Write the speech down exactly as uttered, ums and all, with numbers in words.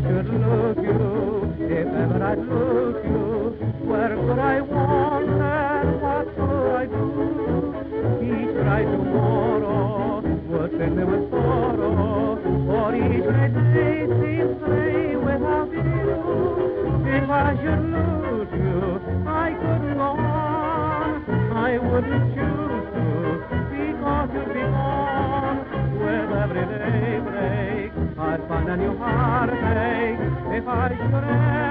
should lose you, if ever I'd lose you, where could I wander, what could I do? Each bright tomorrow would fill me with sorrow, for each day seems stray without you. If I should lose you, I couldn't go on, I wouldn't choose to, because you'd be gone. With every day break, I'd find a new heartache if I should